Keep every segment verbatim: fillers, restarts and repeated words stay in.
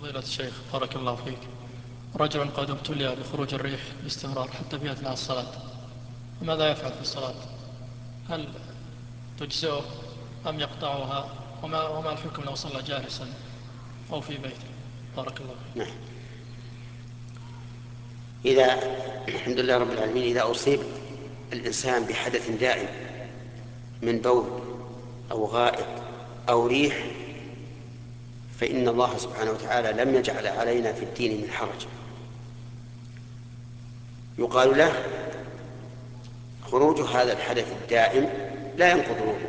فضيلة الشيخ بارك الله فيك، رجل قد ابتلي بخروج الريح باستمرار حتى في أثناء الصلاة، فماذا يفعل في الصلاة؟ هل تجزئه أم يقطعها؟ وما, وما الحكم لو صلى جالسا أو في بيته؟ بارك الله فيك. نعم. إذا الحمد لله رب العالمين إذا أصيب الإنسان بحدث دائم من بول أو غائط أو ريح فإن الله سبحانه وتعالى لم يجعل علينا في الدين من حرج. يقال له خروج هذا الحدث الدائم لا ينقض الوضوء،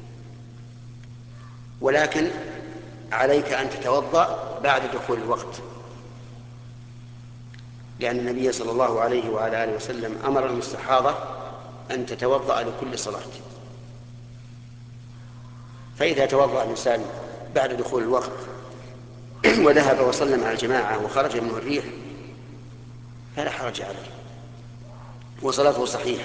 ولكن عليك أن تتوضأ بعد دخول الوقت، لأن النبي صلى الله عليه وعلى آله وسلم أمر المستحاضة أن تتوضأ لكل صلاة. فإذا توضأ الإنسان بعد دخول الوقت وذهب وصلى مع الجماعة وخرج منه الريح فلا حرج عليه وصلاته صحيحة.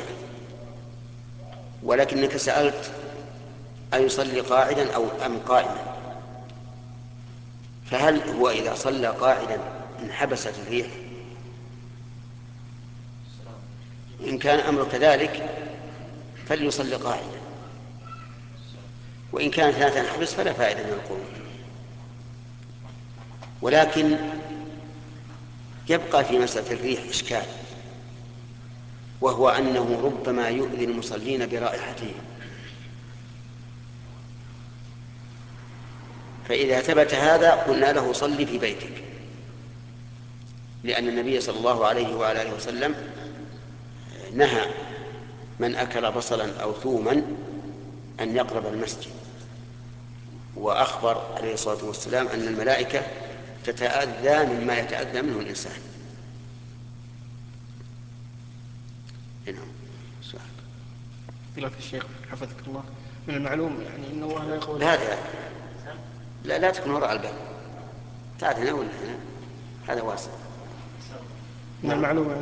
ولكنك سألت أيصلي قاعدا أو أم قائما، فهل هو إذا صلى قاعدا انحبست الريح؟ إن كان أمر كذلك فليصلي قاعدا، وإن كانت لا تنحبس فلا فائدة من القنوت. ولكن يبقى في مسألة الريح إشكال، وهو أنه ربما يؤذي المصلين برائحته، فإذا ثبت هذا قلنا له صلي في بيتك، لأن النبي صلى الله عليه وعلى آله وسلم نهى من أكل بصلا أو ثوما أن يقرب المسجد، وأخبر عليه الصلاة والسلام أن الملائكة تتأذى مما يتأذى منه الإنسان. هنا سؤال. فضيلة الشيخ حفظك الله، من المعلوم يعني أن الله لا يقول. لا لا لا, لا تكون وراء الباب، تعال هنا ولا هنا، هذا واسع. من نعم. المعلوم